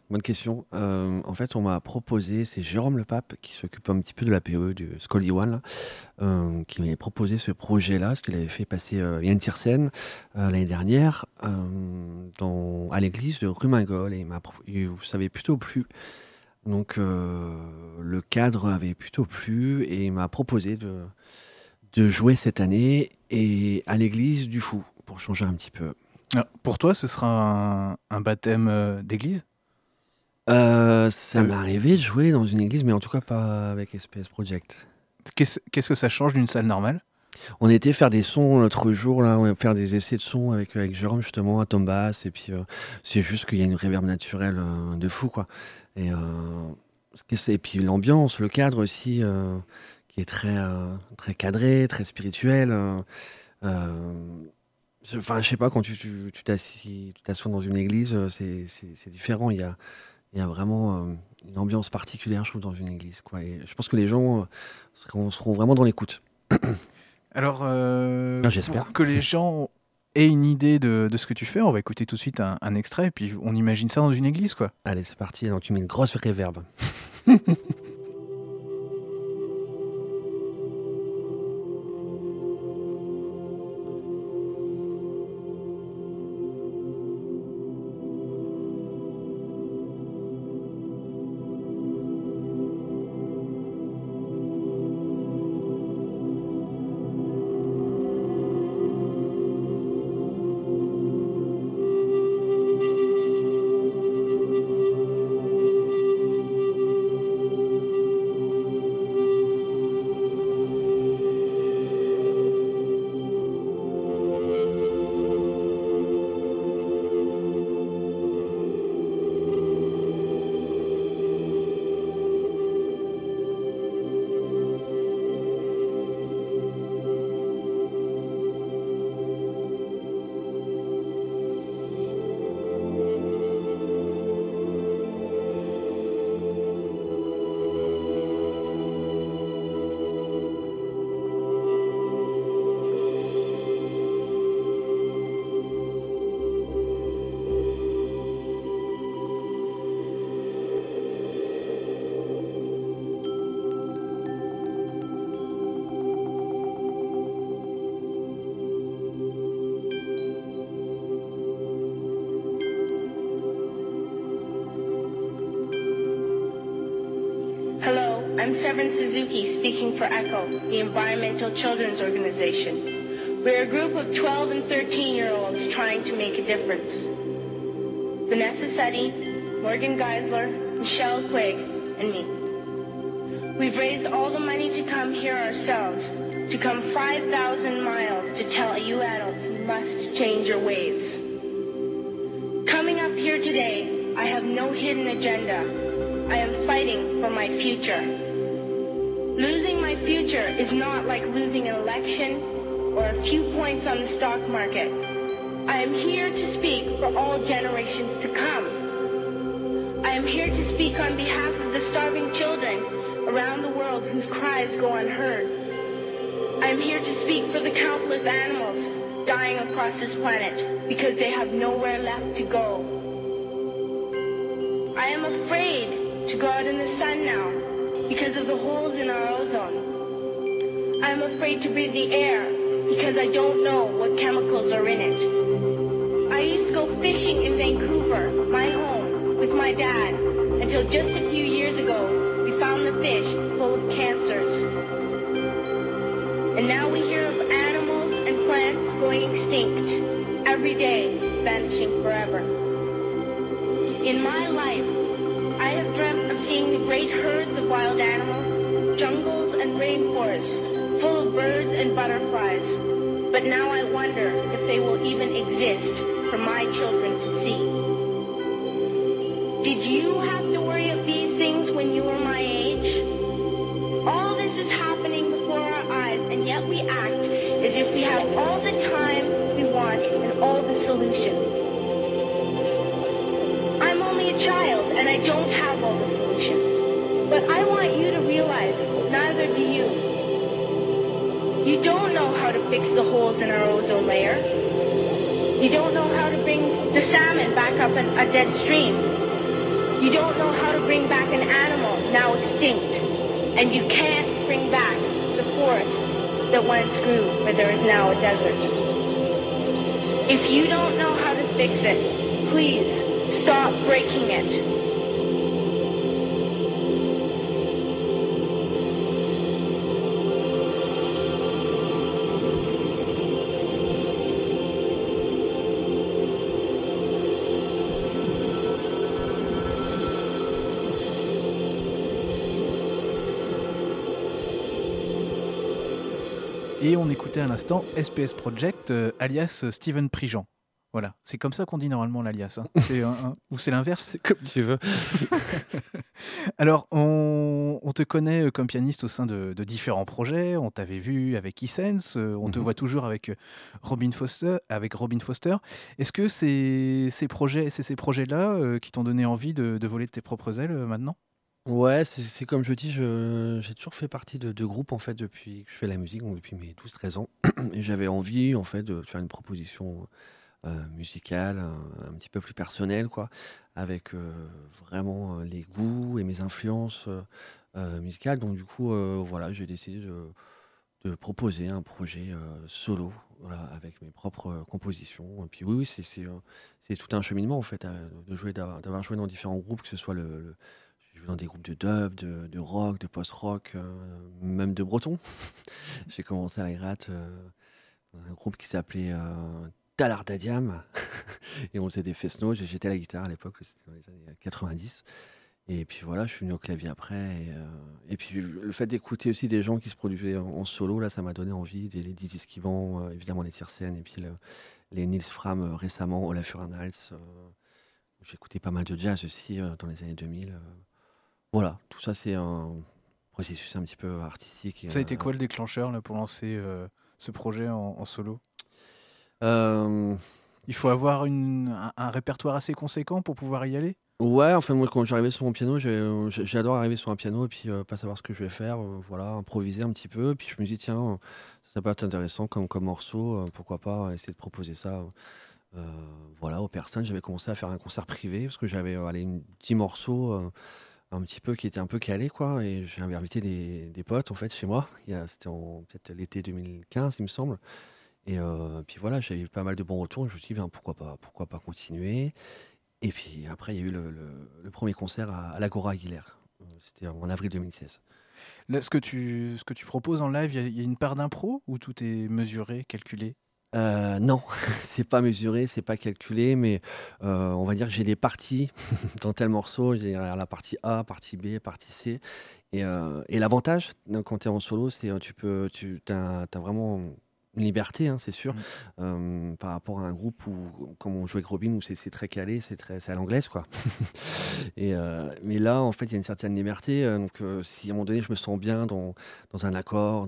Bonne question. En fait, on m'a proposé, c'est Jérôme Le Pape qui s'occupe un petit peu de la PE du Scoldy One, là, qui m'avait proposé ce projet-là, parce qu'il avait fait passer Yann Tiersen l'année dernière à l'église de Rumingol, et ça avait plutôt plu. Donc le cadre avait plutôt plu, et il m'a proposé de jouer cette année et à l'église du Fou, pour changer un petit peu. Alors, pour toi, ce sera un baptême d'église? Ça m'est arrivé de jouer dans une église, mais en tout cas pas avec SPS Project. Qu'est-ce que ça change d'une salle normale? On était faire des sons l'autre jour, là, on va faire des essais de sons avec Jérôme justement à Tom Bass, et puis c'est juste qu'il y a une reverb naturelle de fou, quoi. Et, et puis l'ambiance, le cadre aussi, qui est très cadré, très spirituel. Enfin, je sais pas, quand tu t'assois dans une église, c'est différent. Il y a vraiment une ambiance particulière, je trouve, dans une église, quoi. Et je pense que les gens seront vraiment dans l'écoute. Alors, J'espère. pour que les gens aient une idée de ce que tu fais, on va écouter tout de suite un extrait, et puis on imagine ça dans une église, quoi. Allez, c'est parti. Alors, tu mets une grosse réverb. I'm Severin Suzuki, speaking for ECHO, the Environmental Children's Organization. We're a group of 12 and 13-year-olds trying to make a difference. Vanessa Seti, Morgan Geisler, Michelle Quigg, and me. We've raised all the money to come here ourselves, to come 5,000 miles to tell you adults you must change your ways. Coming up here today, I have no hidden agenda. I am fighting for my future. Losing my future is not like losing an election or a few points on the stock market. I am here to speak for all generations to come. I am here to speak on behalf of the starving children around the world whose cries go unheard. I am here to speak for the countless animals dying across this planet because they have nowhere left to go. I am afraid to go out in the sun now because of the holes in our ozone. I am afraid to breathe the air because I don't know what chemicals are in it. I used to go fishing in Vancouver, my home, with my dad, until just a few years ago we found the fish full of cancers. And now we hear of animals and plants going extinct, every day vanishing forever. In my life, I have dreamt of seeing the great herds of wild animals, jungles and rainforests full of birds and butterflies. But now I wonder if they will even exist for my children to see. Did you have to worry of these things when you were my age? All this is happening before our eyes, and yet we act as if we have all the time we want and all the solutions. I'm only a child, and I don't have all the solutions. But I want you to realize, neither do you. You don't know how to fix the holes in our ozone layer. You don't know how to bring the salmon back up a dead stream. You don't know how to bring back an animal now extinct. And you can't bring back the forest that once grew where there is now a desert. If you don't know how to fix it, please stop breaking it. Et on écoutait à l'instant SPS Project, alias Steven Prigent. Voilà, c'est comme ça qu'on dit normalement l'alias. Hein. Ou c'est l'inverse? C'est comme tu veux. Alors, on te connaît comme pianiste au sein de différents projets. On t'avait vu avec E-Sense, on te voit toujours avec Robin Foster. Est-ce que c'est ces projets-là qui t'ont donné envie de voler de tes propres ailes maintenant? Ouais, c'est comme je dis, j'ai toujours fait partie de groupes en fait depuis que je fais la musique, donc depuis mes 12-13 ans. Et j'avais envie en fait de faire une proposition musicale un petit peu plus personnelle, quoi, avec vraiment les goûts et mes influences musicales. Donc du coup, voilà, j'ai décidé de proposer un projet solo, voilà, avec mes propres compositions. Et puis oui, c'est tout un cheminement en fait, d'avoir joué dans différents groupes, que ce soit j'ai joué dans des groupes de dub, de rock, de post-rock, même de breton. J'ai commencé à la gratte dans un groupe qui s'appelait Talardadiam. Et on faisait des fest-notes. J'étais à la guitare à l'époque, c'était dans les années 90. Et puis voilà, je suis venu au clavier après. Et puis le fait d'écouter aussi des gens qui se produisaient en solo, là, ça m'a donné envie. Les Dizzy Skivant, évidemment les Tiersen, et puis les Nils Fram récemment, Olafur Arnalds. J'ai écouté pas mal de jazz aussi dans les années 2000. Voilà, tout ça, c'est un processus un petit peu artistique. Ça a été quoi le déclencheur là, pour lancer ce projet en solo? Il faut avoir un répertoire assez conséquent pour pouvoir y aller? Ouais, enfin moi quand j'arrivais sur mon piano, j'adore arriver sur un piano et puis pas savoir ce que je vais faire, voilà, improviser un petit peu. Puis je me dis tiens, ça peut être intéressant comme morceau, pourquoi pas essayer de proposer ça, voilà, aux personnes. J'avais commencé à faire un concert privé parce que j'avais 10 morceaux. Un petit peu qui était un peu calé, quoi, et j'avais invité des potes en fait chez moi. C'était peut-être l'été 2015, il me semble. Et puis voilà, j'avais eu pas mal de bons retours. Je me suis dit ben, pourquoi pas continuer. Et puis après il y a eu le premier concert à l'Agora Aguilère. C'était en avril 2016. Là, ce que tu proposes en live, il y a une part d'impro ou tout est mesuré, calculé? Non, c'est pas mesuré, c'est pas calculé, mais on va dire que j'ai des parties dans tel morceau. J'ai la partie A, partie B, partie C. Et l'avantage quand tu es en solo, c'est tu as vraiment une liberté, hein, c'est sûr, par rapport à un groupe où, comme on jouait avec Robin, où c'est très calé, c'est à l'anglaise, quoi. Mais là, en fait, il y a une certaine liberté. Donc, si à un moment donné, je me sens bien dans un accord,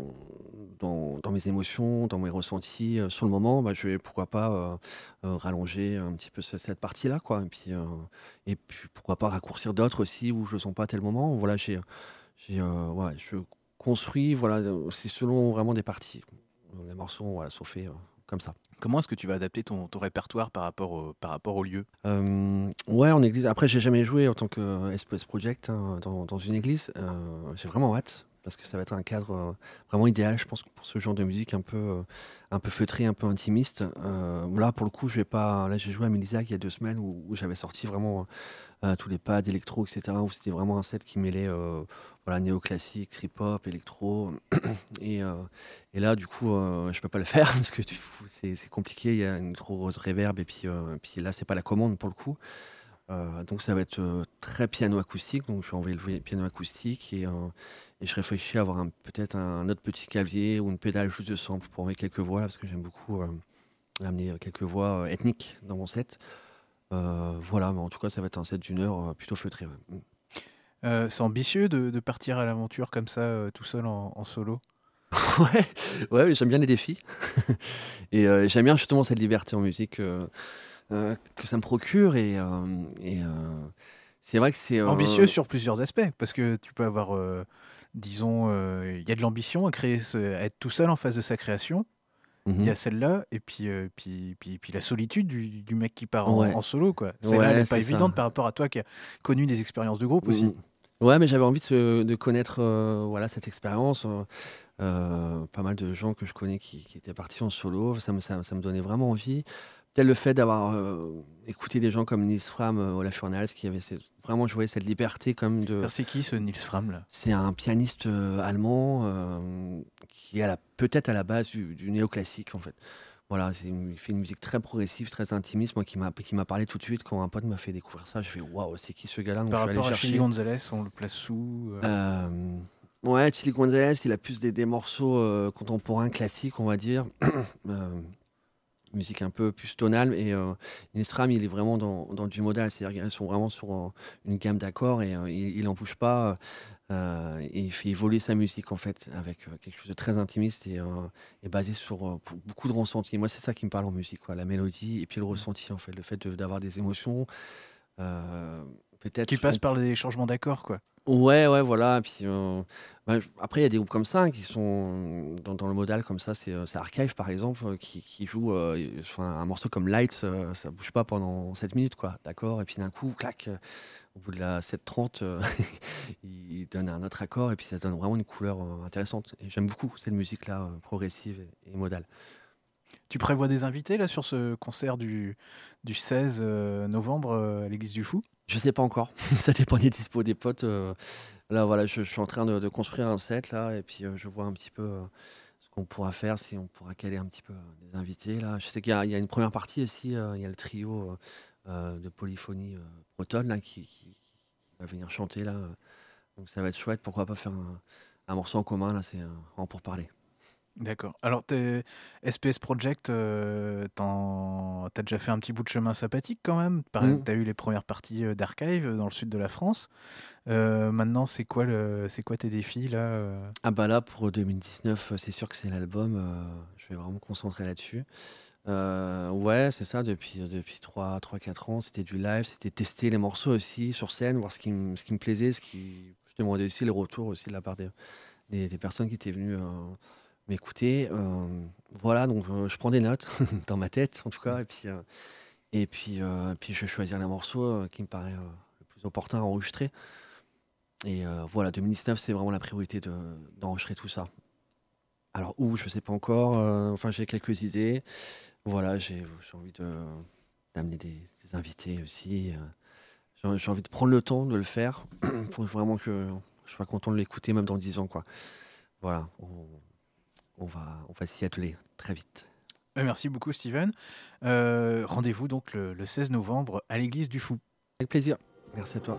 dans mes émotions, dans mes ressentis, sur le moment, bah, je vais, pourquoi pas, rallonger un petit peu cette partie-là, quoi. Et puis, pourquoi pas raccourcir d'autres aussi où je le sens pas à tel moment. Voilà, ouais, je construis, voilà, c'est selon vraiment des parties. Les morceaux, voilà, sont faits comme ça. Comment est-ce que tu vas adapter ton répertoire par rapport au lieu? Ouais, en église. Après, j'ai jamais joué en tant que SPS Project dans une église. J'ai vraiment hâte parce que ça va être un cadre vraiment idéal, je pense, pour ce genre de musique un peu feutré, un peu intimiste. Là, pour le coup, je vais pas. Là, j'ai joué à Milisac il y a 2 semaines où j'avais sorti vraiment tous les pads électro, etc. Où c'était vraiment un set qui mêlait voilà, néoclassique, trip-hop, électro. Et là, du coup, je peux pas le faire parce que c'est compliqué. Il y a une trop grosse reverb et puis là, c'est pas la commande pour le coup. Donc ça va être très piano acoustique. Donc je vais enlever le piano acoustique et je réfléchis à avoir peut-être un autre petit clavier ou une pédale juste de sample pour enlever quelques voix là, parce que j'aime beaucoup amener quelques voix ethniques dans mon set. Voilà, mais en tout cas, ça va être un set d'1 heure plutôt feutré. Ouais. C'est ambitieux de partir à l'aventure comme ça, tout seul en solo? Ouais, j'aime bien les défis. Et j'aime bien justement cette liberté en musique que ça me procure. Et c'est vrai que c'est... Ambitieux sur plusieurs aspects, parce que tu peux avoir, disons, il y a de l'ambition à créer, à être tout seul en face de sa création. Il y Mhm. a celle-là, et puis la solitude du mec qui part Ouais, en solo, quoi. Celle-là, elle ouais, n'est pas c'est évidente ça. par rapport à toi qui as connu des expériences de groupe Mm. aussi. Ouais, mais j'avais envie de connaître voilà, cette expérience. Pas mal de gens que je connais qui étaient partis en solo, ça me donnait vraiment envie. Peut-être le fait d'avoir écouté des gens comme Nils Fram, Olaf Furnals, qui avaient vraiment joué cette liberté comme de... C'est qui ce Nils Fram là? C'est un pianiste allemand qui est peut-être à la base du néoclassique en fait. Voilà, il fait une musique très progressive, très intimiste, moi qui m'a parlé tout de suite quand un pote m'a fait découvrir ça. Je fais waouh, c'est qui ce gars-là? Donc Par je suis allé rapport à Chili chercher. Gonzalez, on le place sous. Euh, ouais, Chili Gonzalez, il a plus des morceaux contemporains classiques, on va dire. Euh, Musique un peu plus tonale. Et Nilsram, il est vraiment dans du modal, c'est-à-dire qu'ils sont vraiment sur une gamme d'accords et il n'en bouge pas. Et il fait évoluer sa musique en fait avec quelque chose de très intimiste et basé sur beaucoup de ressenti. Moi, c'est ça qui me parle en musique, quoi, la mélodie et puis le ressenti en fait, le fait d'avoir des émotions. euh, Qui Peut-être passe par les changements d'accords, quoi. Ouais, ouais, voilà. Et puis, après, il y a des groupes comme ça hein, qui sont dans le modal comme ça. C'est Archive, par exemple, qui joue enfin, un morceau comme Light, ça bouge pas pendant 7 minutes, quoi. D'accord? Et puis d'un coup, clac, au bout de la 7:30, il donne un autre accord et puis ça donne vraiment une couleur intéressante. Et j'aime beaucoup cette musique-là, progressive et modale. Tu prévois des invités là sur ce concert du 16 novembre à l'église du Fou? Je sais pas encore. Ça dépend des dispos des potes. Là, voilà, je suis en train de construire un set là, et puis je vois un petit peu ce qu'on pourra faire, si on pourra caler un petit peu des invités là. Je sais qu'il y a une première partie aussi. Il y a le trio de polyphonie bretonne là qui va venir chanter là. Donc ça va être chouette. Pourquoi pas faire un morceau en commun là, c'est en pour parler. D'accord. Alors, SPS Project, t'as déjà fait un petit bout de chemin sympathique quand même. T'as eu les premières parties d'Archive dans le sud de la France. Maintenant, c'est quoi tes défis là Ah bah là pour 2019, c'est sûr que c'est l'album. Je vais vraiment me concentrer là-dessus. Ouais, c'est ça, depuis 4 ans, c'était du live, c'était tester les morceaux aussi sur scène, voir ce qui me plaisait, je demandais aussi les retours aussi de la part des personnes qui étaient venues m'écouter. Voilà, donc je prends des notes dans ma tête en tout cas, puis je vais choisir les morceaux qui me paraît le plus opportun à enregistrer. Et voilà, 2019, c'est vraiment la priorité d'enregistrer tout ça. Alors où, je sais pas encore, enfin j'ai quelques idées. Voilà, j'ai envie d'amener des invités aussi. J'ai envie de prendre le temps de le faire pour vraiment que je sois content de l'écouter même dans 10 ans, quoi. Voilà, on va s'y atteler très vite. Merci beaucoup, Steven. Rendez-vous donc le 16 novembre à l'église du Fou. Avec plaisir. Merci à toi.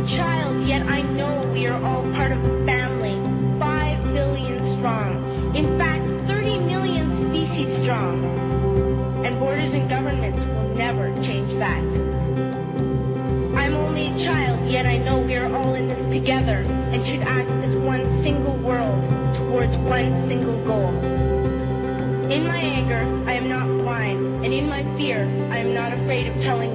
child, yet I know we are all part of a family, 5 billion strong. In fact, 30 million species strong. And borders and governments will never change that. I'm only a child, yet I know we are all in this together and should act as one single world towards one single goal. In my anger, I am not blind, and in my fear, I am not afraid of telling